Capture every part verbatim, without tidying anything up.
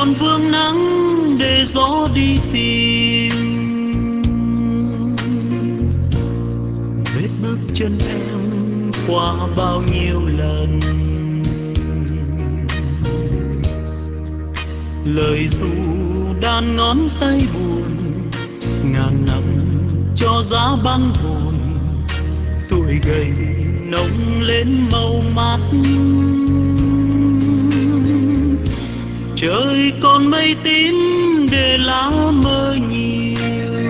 còn vương nắng để gió đi tìm. Vết bước chân em qua bao nhiêu lần, lời ru đan ngón tay buồn, ngàn năm cho giá băng hồn. Tuổi gầy nồng lên màu mắt, trời còn mây tím để lá mơ nhiều.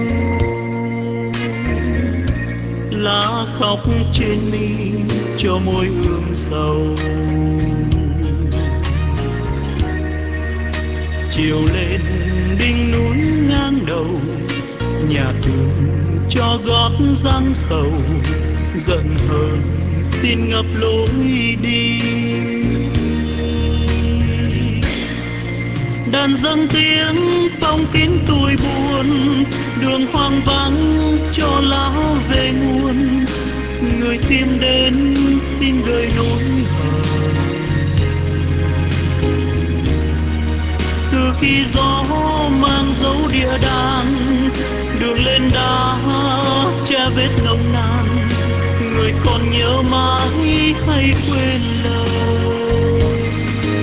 Lá khóc trên mi cho môi ươm sầu, chiều lên đỉnh núi ngang đầu, nhà đường cho gót giăng sầu. Giận hờn xin ngập lối đi, đàn dâng tiếng phong kín tuổi buồn. Đường hoang vắng cho lá về nguồn, người tìm đến xin gợi nỗi hờn. Từ khi gió mang dấu địa đàng, đường lên đá che vết nồng nàn. Người còn nhớ mãi hay quên lời,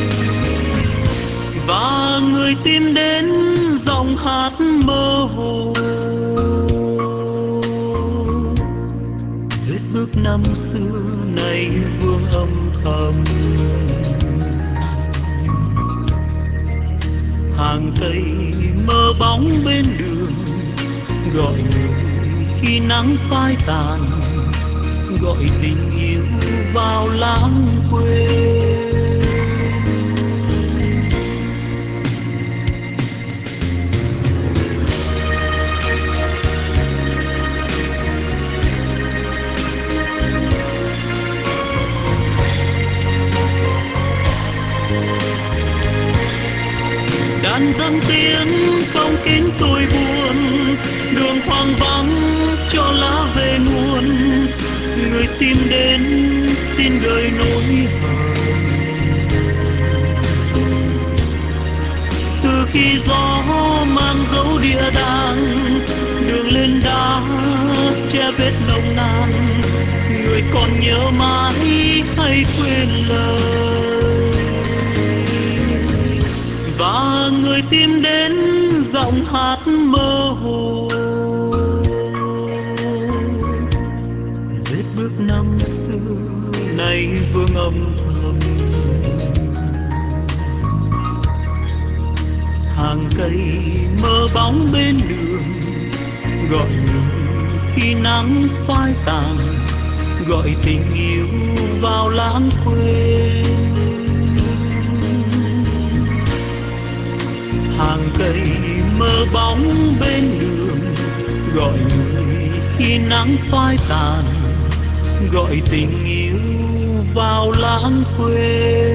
và người tìm đến giọng hát mơ hồ. Vết bước năm xưa nay vương âm thầm, hàng cây mơ bóng bên đường, gọi người khi nắng phai tàn, gọi tình yêu vào lãng quên. Đàn dâng tiếng phong kín tuổi buồn, đường hoang vắng cho lá về nguồn. Người tìm đến xin gợi nỗi hờn. Từ khi gió mang dấu địa đàng, đường lên đá che vết nồng nàn. Người còn nhớ mãi hay quên lời, và người tìm đến giọng hát mơ hồ. Vết bước năm xưa nay vương âm thầm, hàng cây mơ bóng bên đường, gọi người khi nắng phai tàn, gọi tình yêu vào lãng quên. Hàng cây mơ bóng bên đường, gọi người khi nắng phai tàn, gọi tình yêu vào lãng quên.